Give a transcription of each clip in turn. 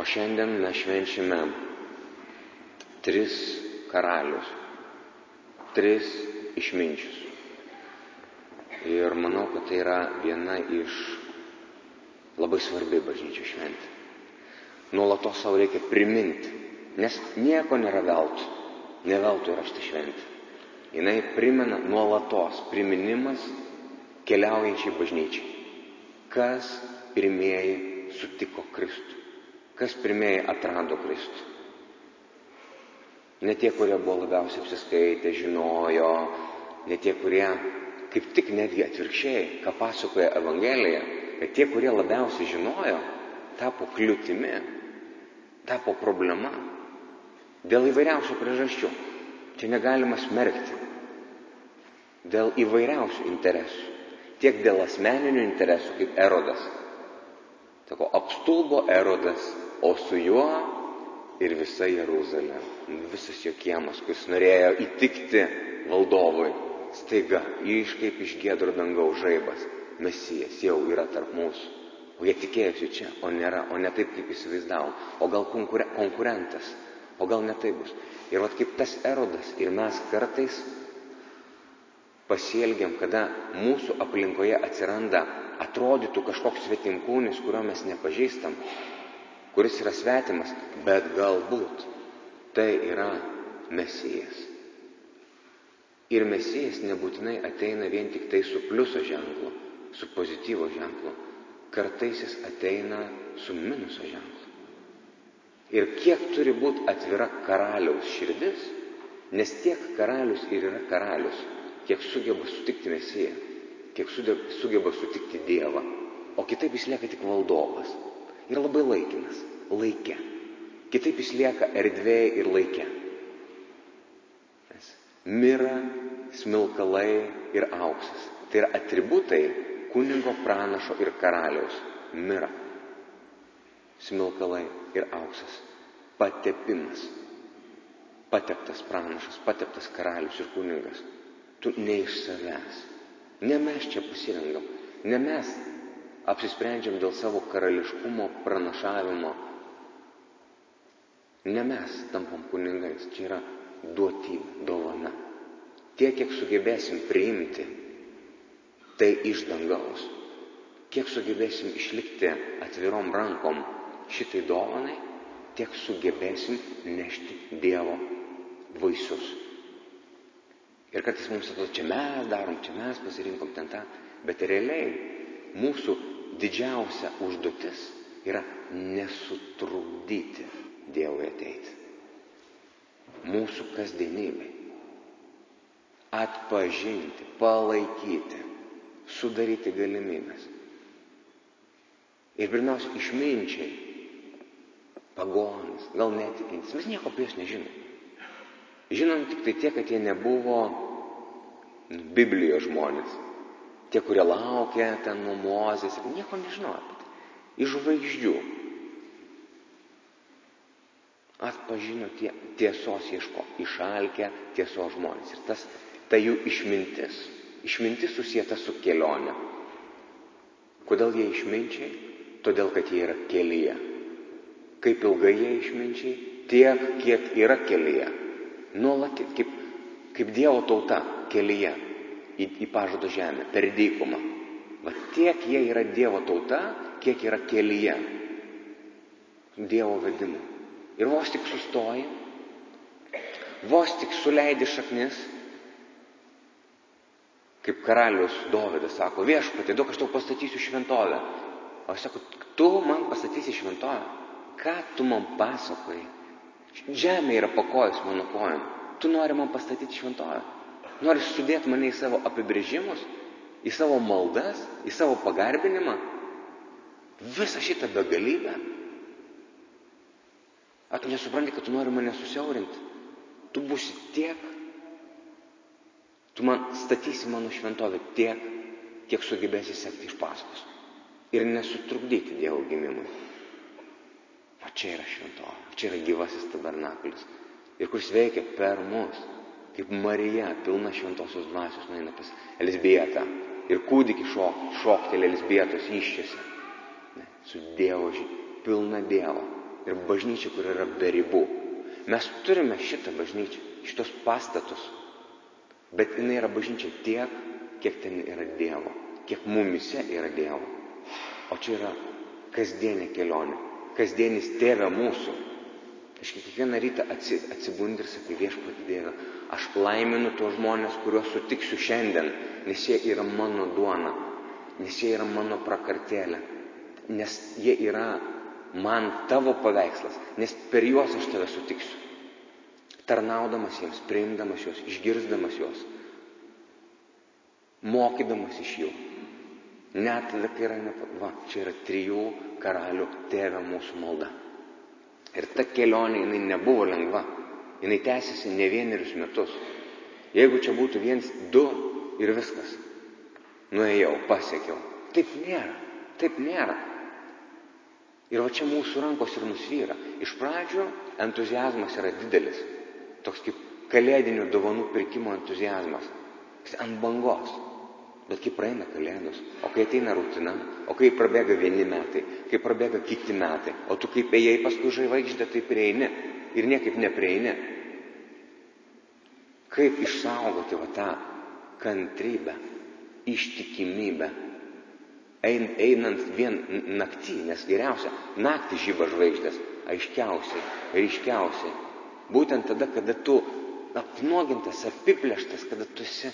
šiandien mes švenčiame 3 karalius, 3 išminčius. Ir manau, kad tai yra viena iš labai svarbi bažnyčios šventė. Nuolatos savo reikia priminti, nes nieko nėra veltui. Ne veltui yra šita šventė. Jinai primena nuolatos, priminimas keliaujančiai bažnyčiai. Kas pirmieji sutiko Kristų? Kas pirmieji atrado Kristų? Ne tie, kurie buvo labiausiai apsiskaitę, žinojo, ne tie, kurie kaip tik netgi atvirkščiai, ką pasakoja Evangelija, kad tie, kurie labiausiai žinojo, tapo kliūtimi, tapo problema dėl įvairiausių priežasčių. Čia negalima smerkti. Dėl įvairiausių interesų. Tiek dėl asmeninių interesų, kaip Erodas. Sako, apstulbo Erodas, o su juo ir visa Jeruzalė, visas jo kiemas, kuris norėjo įtikti valdovui. Staiga, kaip iš giedro dangaus žaibas, Mesijas jau yra tarp mūsų. O jie tikėjosi čia, o nėra, o ne taip, kaip įsivaizdavo. O gal konkurentas, o gal ne taip bus. Ir vat kaip tas Erodas ir mes kartais pasielgiam, kada mūsų aplinkoje atsiranda, atrodytų kažkoks svetimkūnis, kurio mes nepažįstam, kuris yra svetimas, bet galbūt tai yra Mesijas. Ir Mesijas nebūtinai ateina vien tik tai su pliuso ženklu, su pozityvo ženklu. Kartais jis ateina su minuso ženklu. Ir kiek turi būti atvira karaliaus širdis, nes tiek karalius ir yra karalius, kiek sugeba sutikti Mesiją, kiek sugeba sutikti Dievą, o kitaip jis lieka tik valdovas. Ir labai laikinas, laike. Kitaip jis lieka erdvėje ir laike. Mira, smilkalai ir auksas. Tai yra atributai kunigo, pranašo ir karaliaus. Mira, smilkalai ir auksas. Patepimas. Pateptas pranašas, pateptas karalius ir kunigas. Tu ne iš savęs. Ne mes čia pasirengam. Ne mes apsisprendžiam dėl savo karališkumo, pranašavimo. Ne mes tampam kunigais. Čia yra duotybė, dovana. Tiek, kiek sugebėsim priimti, tai iš dangaus. Kiek sugebėsim išlikti atvirom rankom šitai dovanai, tiek sugebėsim nešti Dievo vaisius. Ir kartais mums atrodo, čia mes darom, čia mes pasirinkom ten tą, bet realiai mūsų didžiausia užduotis yra nesutrukdyti Dievui ateiti. Mūsų kasdienybei. Atpažinti, palaikyti, sudaryti galimybės. Ir pirmiausia, išminčiai, pagonis, gal netikintis, mes nieko apie juos nežinom. Žinom tik tai tie, kad jie nebuvo Biblijos žmonės. Tie, kurie laukia ten nuo Mozės, nieko nežinojo apie tai. Iš žvaigždžių. Atpažino tiesos ieško, išalkę tiesos žmonės. Ir ta jų išmintis susieta su kelionė. Kodėl jie išminčiai? Todėl, kad jie yra kelyje. Kaip ilgai jie išminčiai? Tiek, kiek yra kelyje. Nuolat, kaip Dievo tauta kelyje į pažado žemę, per dykumą. Va tiek jie yra Dievo tauta, kiek yra kelyje Dievo vedimu. Ir vos tik sustoji, vos tik suleidi šaknis, kaip karalius Dovydas sako, viešpatie, duok aš tau pastatysiu šventovę. O aš sako, tu man pastatysi šventovę. Ką tu man pasakoji? Žemė yra pakojus mano kojom. Tu nori man pastatyti šventovę. Nori sudėti mane į savo apibrėžimus, į savo maldas, į savo pagarbinimą. Visą šitą begalybę. Ar tu nesupranti, kad tu nori mane susiaurinti? Tu būsi tiek, tu man statysi mano šventovę tiek, kiek sugebėsi sekti iš paskos. Ir nesutrukdyti Dievo gimimui. O čia yra šventovė, čia yra gyvasis tabernakulis. Ir kuris veikia per mus, kaip Marija, pilna šventosios dvasios, nueina pas Elzbietą. Ir kūdikį šokteli Elzbietos įsčiose. Su Dievo pilna Dievo. ir bažnyčia, kur yra be ribų. Mes turime šitą bažnyčią, šitos pastatus, bet jinai yra bažnyčia tiek, kiek ten yra Dievo, kiek mumise yra Dievo. O čia yra kasdienė kelionė, kasdienis Tėve mūsų. Aš kiekvieną rytą atsibundi ir sakai, Viešpatie Dieve, aš laiminu tuos žmonės, kuriuos sutiksiu šiandien, nes jie yra mano duona, nes jie yra mano prakartėlė, nes jie yra man tavo paveikslas, nes per juos aš tave sutiksiu. Tarnaudamas jiems, priimdamas juos, išgirsdamas juos, mokydamas iš jų. Net tada, kai yra čia yra 3 karalių Tėve mūsų malda. Ir ta kelionė, jinai nebuvo lengva. Jinai tęsiasi ne 1 metus. Jeigu čia būtų 1, 2 ir viskas. Nuėjau, pasiekiau. Taip nėra. Ir va čia mūsų rankos ir nusvyra. Iš pradžių entuziazmas yra didelis. Toks kaip kalėdinių dovanų pirkimo entuziazmas. Ant bangos. Bet kai praeina kalėdos, o kai ateina rutina, o kai prabėga 1 metai, kai prabėga kiti metai, o tu kaip ėjai paskui žvaigždę, taip ir eini ir niekaip neprieini. Kaip išsaugoti va tą kantrybę, ištikimybę, einant vien naktį, nes geriausia naktį žiba žvaigždės, aiškiausiai, ryškiausiai. Būtent tada, kada tu apnuogintas, apiplėštas, kada tu esi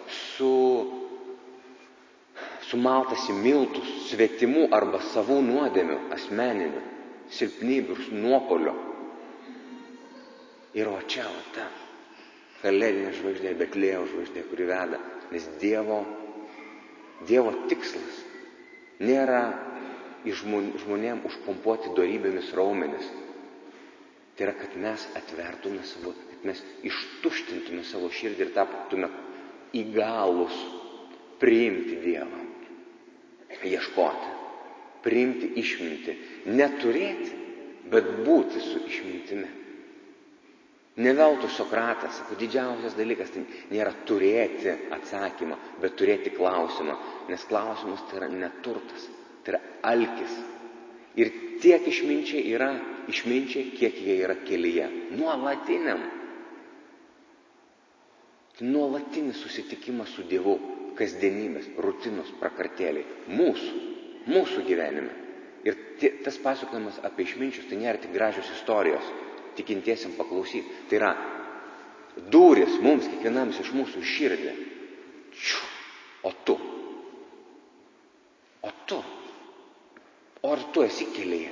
sumaltas į miltus svetimų arba savų nuodėmių, asmeninių, silpnybių ir nuopolio. Ir o čia, o ta kalėdinė žvaigždė, Betliejaus žvaigždė, kuri veda, nes Dievo tikslas nėra žmonėm užpompuoti dorybėmis raumenis. Tai yra, kad mes atvertume kad mes ištuštintume savo širdį ir taptume įgalūs priimti Dievą. Ieškoti, priimti išmintį, neturėti, bet būti su išmintimi. Ne veltui Sokratas sako, didžiausias dalykas tai nėra turėti atsakymą, bet turėti klausimą, nes klausimas tai yra neturtas, tai yra alkis. Ir tiek išminčiai, kiek jie yra kelyje, nuolatinis susitikimas su Dievu, kasdienybės, rutinos, prakartėliai, mūsų gyvenime. Ir tas pasakojimas apie išminčius, tai nėra tik gražios istorijos, tikintiesiam paklausyti. Tai yra durys mums, kiekvienam iš mūsų širdį. O ar tu esi kelyje?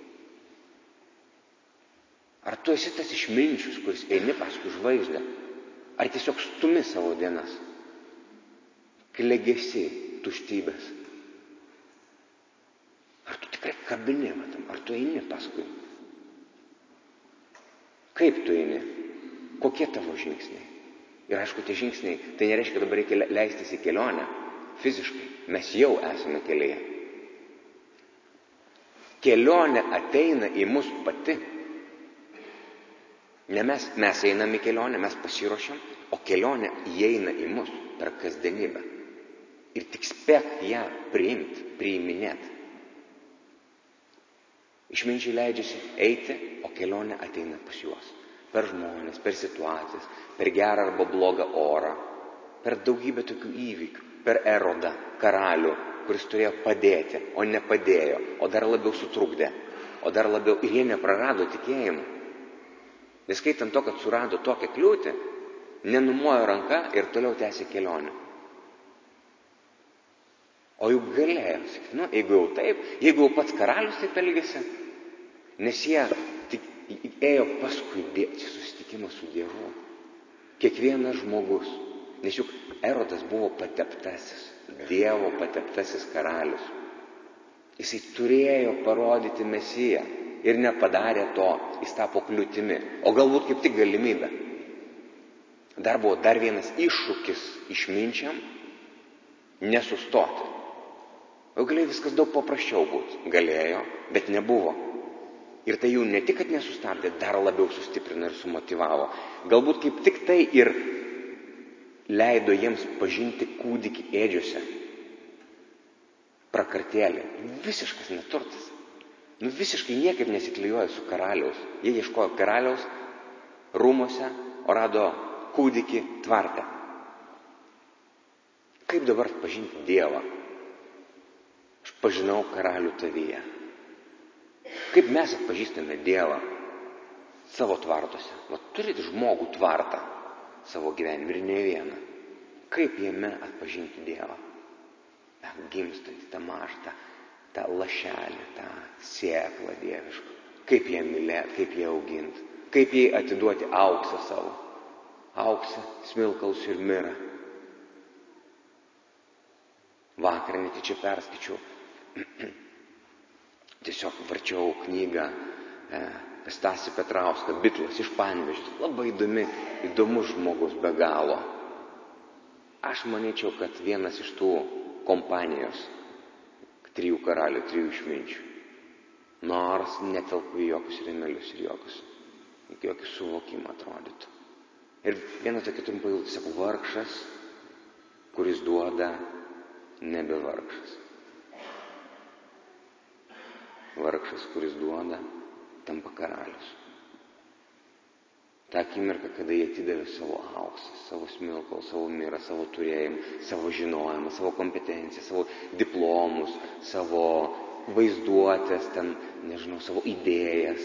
Ar tu esi tas išminčius, kuris eini paskui žvaigždę? Ar tiesiog stumi savo dienas? Klegesi tuštybės. Ar tu tikrai kabini matam? Ar tu eini paskui? Kaip tu eini? Kokie tavo žingsniai? Ir aišku, tie žingsniai, tai nereiškia, kad dabar reikia leistis į kelionę fiziškai. Mes jau esame kelyje. Kelionė ateina į mus pati. Ne mes einame į kelionę, mes pasiruošiam, o kelionė įeina į mus per kasdienybę. Ir tik spėk ją priiminėti. Išminčiai leidžiasi eiti, o kelionė ateina pas juos. Per žmonės, per situacijas, per gerą arba blogą orą, per daugybę tokių įvykių, per Erodą, karalių, kuris turėjo padėti, o nepadėjo, o dar labiau sutrukdė, ir jie neprarado tikėjimą. Neskaitant to, kad surado tokią kliūtį, nenumojo ranka ir toliau tęsė kelionę. O juk galėjo sakyti, jeigu jau taip, jeigu jau pats karalius taip elgėsi, nes jie tik ėjo paskui susitikimą su Dievu. Kiekvienas žmogus, nes juk Erodas buvo pateptasis, Dievo pateptasis karalius. Jisai turėjo parodyti Mesiją ir nepadarė to, jis tapo kliūtimi, o galbūt kaip tik galimybė. Dar buvo dar vienas iššūkis išminčiam nesustoti. O galėjo viskas daug paprasčiau būti. Galėjo, bet nebuvo. Ir tai jų ne tik, kad nesustabdė, dar labiau sustiprino ir sumotyvavo. Galbūt kaip tik tai ir leido jiems pažinti kūdikį ėdžiose. Prakartėlė. Visiškas neturtas. Visiškai niekaip nesiklijuoja su karaliaus. Jie ieškojo karaliaus rūmuose, o rado kūdikį tvarte. Kaip dabar pažinti Dievą? Aš pažinau karalių tavyje. Kaip mes atpažįstame Dievą savo tvartuose? Turit žmogų tvartą savo gyvenime ir ne vieną. Kaip jame atpažinti Dievą? Gimstantį, tą mažą, tą lašelį, tą sėklą dievišką. Kaip ją mylėti, kaip ją auginti, kaip jai atiduoti auksą savo. Auksą, smilkalus ir mirą. Vakar netyčia perskaičiau, tiesiog varčiau knygą Stasį Petrauską, Bitlas iš Panevėžio. Labai įdomus žmogus be galo. Aš manyčiau, kad vienas iš tų kompanijos 3 karalių, 3 išminčių. Nors netelpu į jokius rėmelius ir jokį suvokimą atrodytų. Ir vienas tokia trumpai eilutė sako, vargšas, kuris duoda, nebe vargšas. Vargšas, kuris duoda, tampa karalius. Ta akimirka, kada jie atidavė savo auksą, savo smilkalą, savo mirą, savo turėjimą, savo žinojimą, savo kompetenciją, savo diplomus, savo vaizduotės, savo idėjas.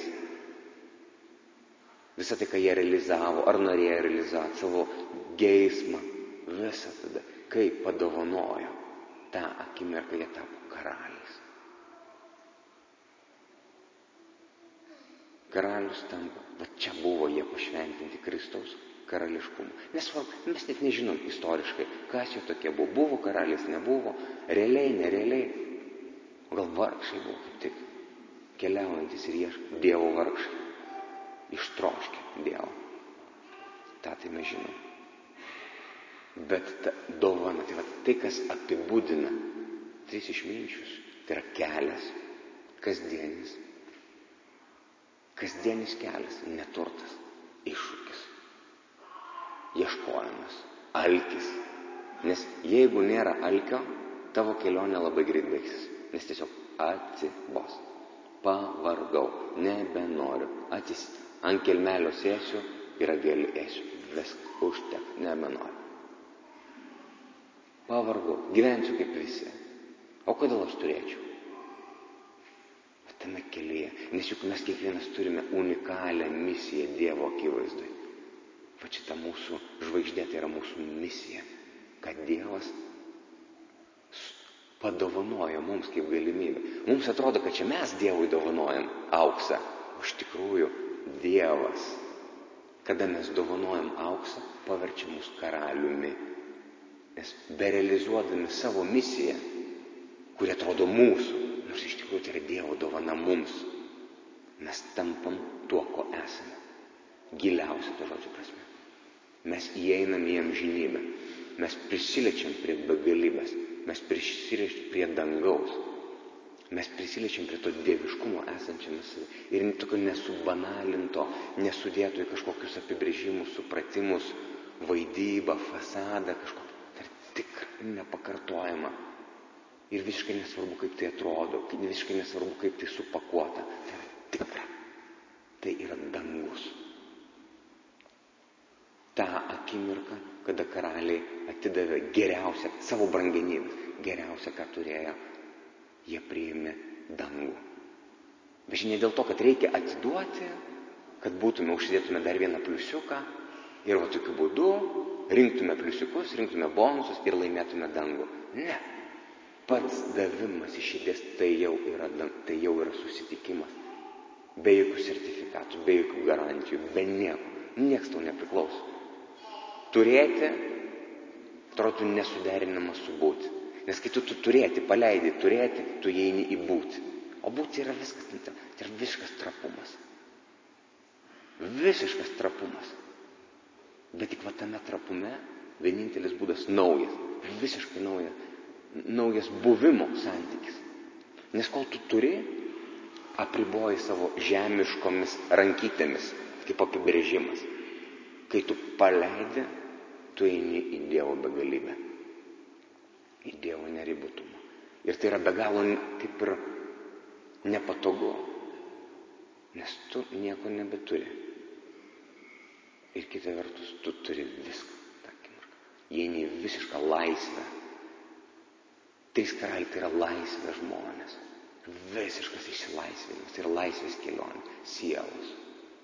Visą tai, ką jie realizavo, ar norėjo realizavo, savo geismą, visą tada, kai padovanojo, tą akimirką jie tapo karaliais. Karalius tampa, čia buvo jie pašventinti Kristaus karališkumu. Nesvarbu, mes net nežinom istoriškai, kas jo tokie buvo. Buvo karalius, nebuvo, realiai, nerealiai. Gal vargšai buvo kaip tik keliaujantis ir ieško Dievo vargšai. Ištroškė Dievo. Tai mes žinom. Bet ta dovana, tai kas apibūdina 3 išminčius, tai yra kelias, kasdienis kelias, neturtas, iššūkis, ieškojimas, alkis. Nes jeigu nėra alkio, tavo kelionė labai greit baigsis. Nes tiesiog atsibos. Pavargau, nebenoriu, ant kelmelio sėsiu ir agėlį ėsiu. Viskas, užtek, nebenoriu. Pavargau, gyvensiu kaip visi. O kodėl aš turėčiau? Tame kelyje, nes juk mes kiekvienas turime unikalią misiją Dievo akivaizdui. Šita mūsų žvaigždė, tai yra mūsų misija, kad Dievas padovanojo mums kaip galimybę. Mums atrodo, kad čia mes Dievui dovanojam auksą, o iš tikrųjų Dievas, kada mes dovanojam auksą, paverčia mus karaliumi. Nes berealizuodami savo misiją, kuri atrodo mūsų, nors iš tikrųjų tai yra Dievo dovana mums, mes tampam tuo, ko esame. Giliausia to žodžio prasme. Mes įeinam į amžinybę. Mes prisiliečiam prie begalybės. Mes prisiliečiam prie dangaus. Mes prisiliečiam prie to dieviškumo esančiame savy. Ir tokio nesubanalinto, nesudėto į kažkokius apibrėžimus, supratimus, vaidybą, fasadą, kažkokį. Tai yra tikrai nepakartojama. Ir visiškai nesvarbu, kaip tai atrodo, visiškai nesvarbu, kaip tai supakuota. Tai yra tikra. Tai yra dangus. Ta akimirka, kada karaliai atidavė geriausią, savo brangenybę, geriausią, ką turėjo, jie priėmė dangų. Bet ne dėl to, kad reikia atiduoti, kad užsidėtume dar vieną pliusiuką ir tokiu būdu rinktume pliusiukus, rinktume bonusus ir laimėtume dangų. Ne. Pats davimas iš širdies tai jau yra susitikimas. Be jokių sertifikatų, be jokių garantijų, be nieko. Niekas tau nepriklauso. Turėti, atrodo, nesuderinama su būti. Nes kai tu turėti, paleidi turėti, tu įeini į būti. O būti yra viskas, tai yra visiškas trapumas. Visiškas trapumas. Bet tik tame trapume vienintelis būdas naujas, visiškai naujas buvimo santykis. Nes kol tu turi, apriboji savo žemiškomis rankytėmis, kaip apibrėžimas. Kai tu paleidi, tu eini į Dievo begalybę, į Dievo neribotumą. Ir tai yra be galo kaip ir nepatogu, nes tu nieko nebeturi. Ir kita vertus, tu turi viską. Įeini į visišką laisvę. 3 karaliai tai yra laisvė žmonės. Visiškas išsilaisvinimas, tai yra laisvės kelionė, sielos.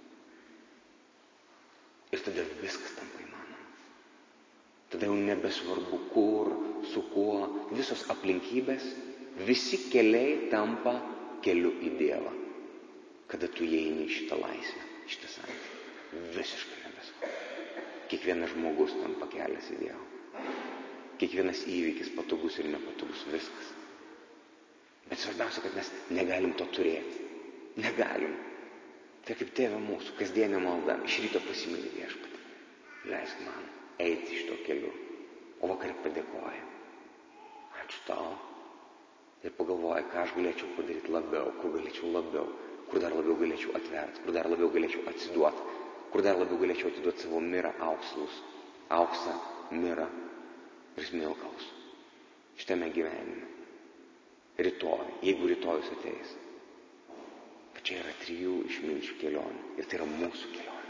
Ir tada viskas tampa įmanoma. Tada jau nebesvarbu kur, su kuo, visos aplinkybės, visi keliai tampa keliu į Dievą. Kada tu įeini į šitą laisvę, šitą santykį, visiškai nebesvarbu. Kiekvienas žmogus tampa kelias į Dievą. Kiekvienas įvykis, patogus ir nepatogus, viskas. Bet svarbiausia, kad mes negalim to turėti. Negalim. Tai kaip Tėve mūsų, kasdienė malda, iš ryto pasimylį Viešpatį. Leisk man eiti šito keliu. O vakarė padėkoja. Ačiū tau. Ir pagalvoja, ką aš galėčiau padaryti labiau, kur galėčiau labiau, kur dar labiau galėčiau atverti, kur dar labiau galėčiau atsiduoti, kur dar labiau galėčiau atiduoti savo mirą auksą, mirą ir smilkalus. Šitame gyvenime. Rytoj, jeigu rytojus ateis. Bet čia yra 3 išminčių kelionė. Ir tai yra mūsų kelionė.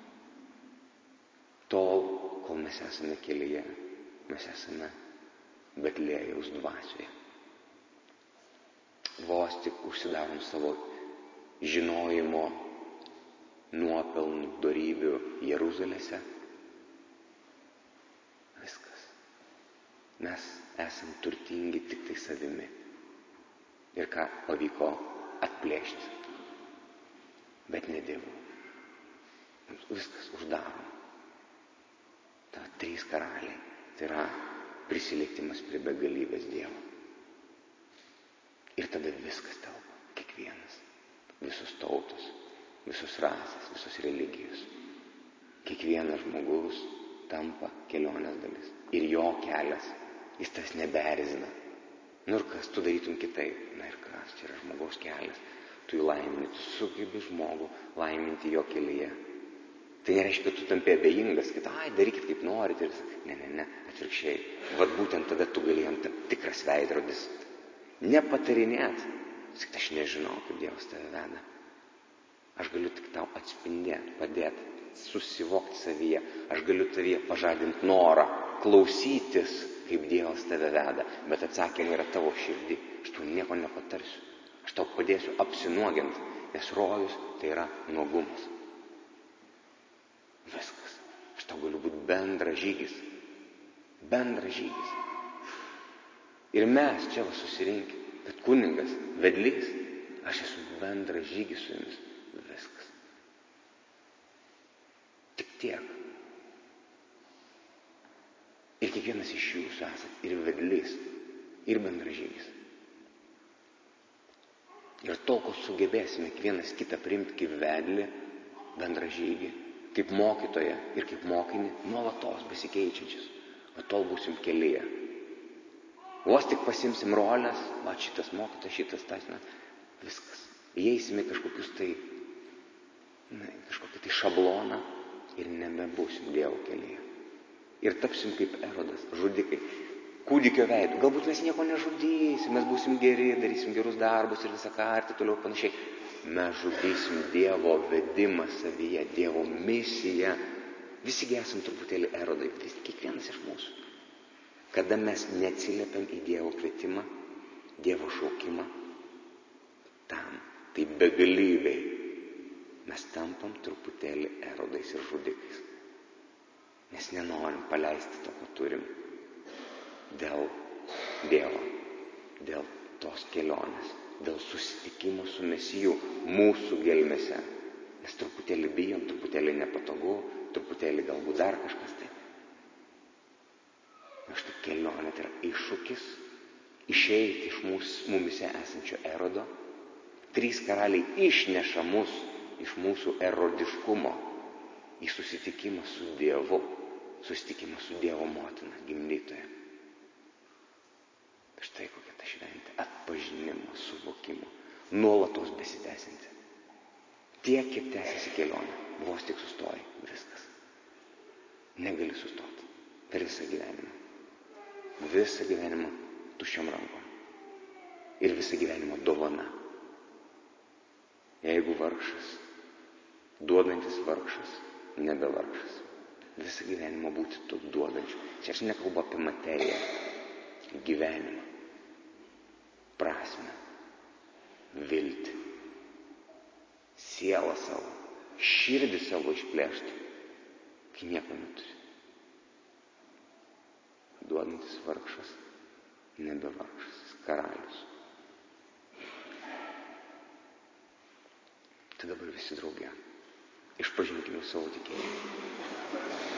Tol, kol mes esame kelyje, mes esame Betliejaus dvasioje. Vos tik užsidarom savo žinojimo nuopelnų dorybių Jeruzalėse. Viskas. Mes esam turtingi tik tai savimi. Ir ką pavyko atplėšti. Bet ne Dievu. Viskas uždarom. Tai 3 karaliai. Tai yra prisilietimas prie begalybės Dievo. Ir tada viskas telpa. Kiekvienas. Visos tautos. Visos rasės. Visos religijos. Kiekvienas žmogus tampa kelionės dalis. Ir jo kelias. Jis tas nebeerzina. Nu ir kas, tu darytum kitaip. Na ir kas, čia yra žmogaus kelias. Tu jį laimini, tu sugebi žmogų laiminti jo kelyje. Tai nereiškia, kad tu tampi abejingas, kad darykit kaip norit. Ne, atvirkščiai. Vat būtent tada tu galėjom tapti tikras veidrodis. Nepatarinėt. Sakyt, aš nežinau, kaip Dievas tave veda. Aš galiu tik tau atspindėti, padėti, susivokti savyje. Aš galiu tavyje pažadinti norą, klausytis, kaip Dievas tave veda. Bet atsakymai yra tavo širdį. Aš tau nieko nepatarsiu. Aš tau padėsiu apsinuoginti, nes rojus tai yra nuogumas. Viskas. Aš tau galiu būti bendražygis. Bendražygis. Ir mes čia susirinkę, kad kunigas, vedlys, aš esu bendražygis su jumis. Viskas. Tik tiek. Ir kiekvienas iš jūsų esat ir vedlys, ir bendražygis. Ir tol, kol sugebėsime kiekvienas kitą priimti kaip vedlį, bendražygį, kaip mokytoją ir kaip mokinį, nuolatos besikeičiančius. O tol būsim kelyje. Vos tik pasimsim rolės, va šitas mokytas, šitas tas, viskas. Įeisime kažkokius kažkokį šabloną ir nebebūsim Dievo kelyje. Ir tapsim kaip Erodas, žudikai, kūdikio veidu. Galbūt mes nieko nežudysim, mes būsim geri, darysim gerus darbus ir visą ką ir taip toliau panašiai. Mes žudysim Dievo vedimą savyje, Dievo misiją. Visigi esam truputėlį Erodai, kiekvienas iš mūsų. Kada mes neatsiliepiam į Dievo kvietimą, Dievo šaukimą, tam, tai begalybei, mes tampam truputėlį Erodais ir žudikais. Nes nenorim paleisti to, ko turim. Dėl Dievo, dėl tos kelionės, dėl susitikimo su Mesiju mūsų gelmėse. Mes truputėlį bijom, truputėlį nepatogu, truputėlį galbūt dar kažkas tai. Štai kelionė tai yra iššūkis išeiti iš mumise esančio Erodo. 3 karaliai išneša mus iš mūsų erodiškumo į susitikimą su Dievu, susitikimą su Dievo motina, gimdytoja. Štai kokia ta šventė, atpažinimo, suvokimo, nuolatos besitęsianti. Tiek, kiek tęsiasi kelionė, vos tik sustoji, viskas. Negali sustoti per visą gyvenimą. Visą gyvenimą tuščiom rankom. Ir visą gyvenimą dovana. Jeigu vargšas, duodantis vargšas, nebe vargšas. Visą gyvenimą būti tu duodančiu. Čia aš nekalbu apie materiją, gyvenimą, prasmę, viltį, sielą savo, širdį savo išplėšti, kai nieko neturi. Duodantis vargšas, nebe vargšas, karalius. Tai dabar visi drauge išpažinkime savo tikėjimą.